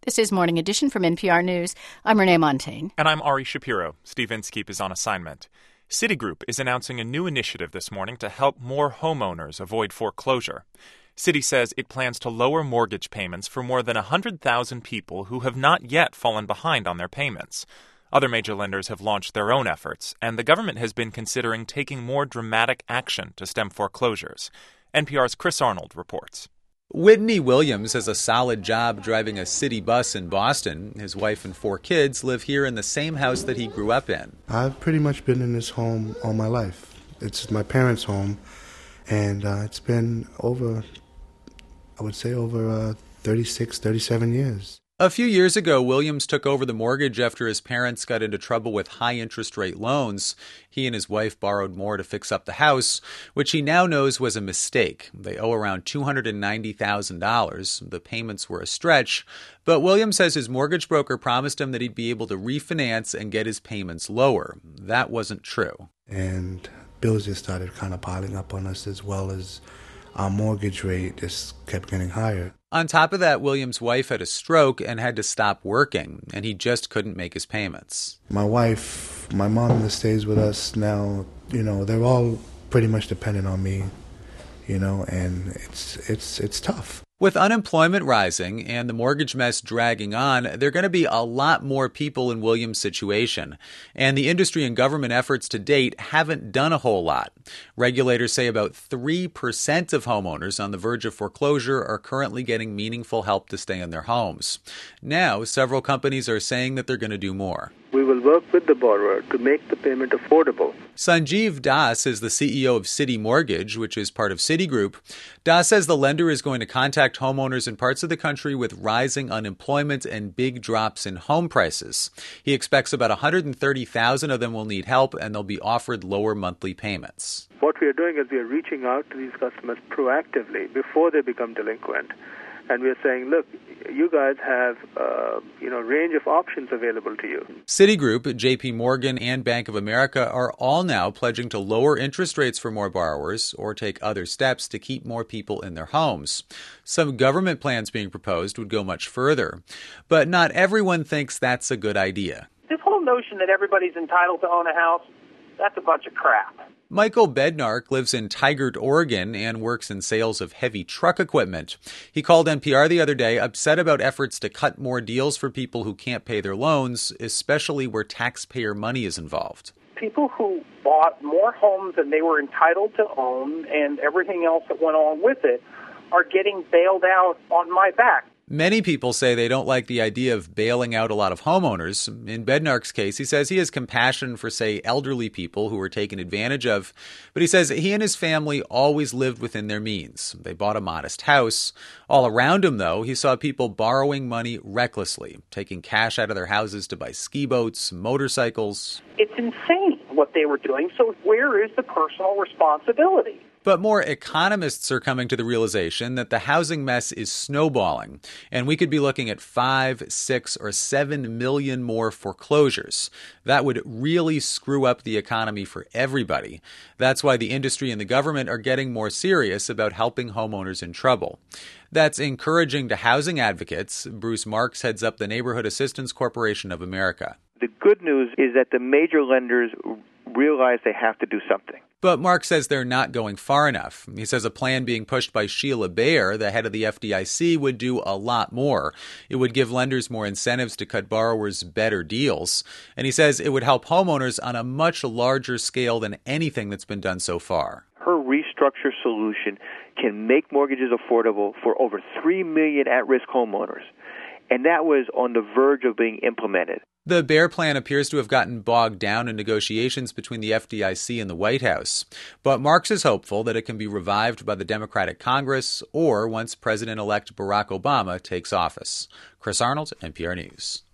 This is Morning Edition from NPR News. I'm Renee Montaigne. And I'm Ari Shapiro. Steve Inskeep is on assignment. Citigroup is announcing a new initiative this morning to help more homeowners avoid foreclosure. Citi says it plans to lower mortgage payments for more than 100,000 people who have not yet fallen behind on their payments. Other major lenders have launched their own efforts, and the government has been considering taking more dramatic action to stem foreclosures. NPR's Chris Arnold reports. Whitney Williams has a solid job driving a city bus in Boston. His wife and 4 kids live here in the same house that he grew up in. I've pretty much been in this home all my life. It's my parents' home, and it's been over 36, 37 years. A few years ago, Williams took over the mortgage after his parents got into trouble with high interest rate loans. He and his wife borrowed more to fix up the house, which he now knows was a mistake. They owe around $290,000. The payments were a stretch, but Williams says his mortgage broker promised him that he'd be able to refinance and get his payments lower. That wasn't true. And bills just started kind of piling up on us, as well as our mortgage rate just kept getting higher. On top of that, Williams' wife had a stroke and had to stop working, and he just couldn't make his payments. My wife, my mom that stays with us now, they're all pretty much dependent on me, and it's tough. With unemployment rising and the mortgage mess dragging on, there are going to be a lot more people in Williams' situation. And the industry and government efforts to date haven't done a whole lot. Regulators say about 3% of homeowners on the verge of foreclosure are currently getting meaningful help to stay in their homes. Now, several companies are saying that they're going to do more. We will work with the borrower to make the payment affordable. Sanjeev Das is the CEO of Citi Mortgage, which is part of Citigroup. Das says the lender is going to contact homeowners in parts of the country with rising unemployment and big drops in home prices. He expects about 130,000 of them will need help, and they'll be offered lower monthly payments. What we are doing is we are reaching out to these customers proactively before they become delinquent. And we're saying, look, you guys have a range of options available to you. Citigroup, JP Morgan, and Bank of America are all now pledging to lower interest rates for more borrowers or take other steps to keep more people in their homes. Some government plans being proposed would go much further. But not everyone thinks that's a good idea. This whole notion that everybody's entitled to own a house, that's a bunch of crap. Michael Bednark lives in Tigard, Oregon, and works in sales of heavy truck equipment. He called NPR the other day upset about efforts to cut more deals for people who can't pay their loans, especially where taxpayer money is involved. People who bought more homes than they were entitled to own and everything else that went along with it are getting bailed out on my back. Many people say they don't like the idea of bailing out a lot of homeowners. In Bednark's case, he says he has compassion for, say, elderly people who were taken advantage of. But he says he and his family always lived within their means. They bought a modest house. All around him, though, he saw people borrowing money recklessly, taking cash out of their houses to buy ski boats, motorcycles. It's insane what they were doing. So where is the personal responsibility? But more economists are coming to the realization that the housing mess is snowballing, and we could be looking at 5, 6, or 7 million more foreclosures. That would really screw up the economy for everybody. That's why the industry and the government are getting more serious about helping homeowners in trouble. That's encouraging to housing advocates. Bruce Marks heads up the Neighborhood Assistance Corporation of America. The good news is that the major lenders realize they have to do something. But Mark says they're not going far enough. He says a plan being pushed by Sheila Bair, the head of the FDIC, would do a lot more. It would give lenders more incentives to cut borrowers better deals. And he says it would help homeowners on a much larger scale than anything that's been done so far. Her restructure solution can make mortgages affordable for over 3 million at-risk homeowners. And that was on the verge of being implemented. The Bair plan appears to have gotten bogged down in negotiations between the FDIC and the White House. But Marks is hopeful that it can be revived by the Democratic Congress or once President-elect Barack Obama takes office. Chris Arnold, NPR News.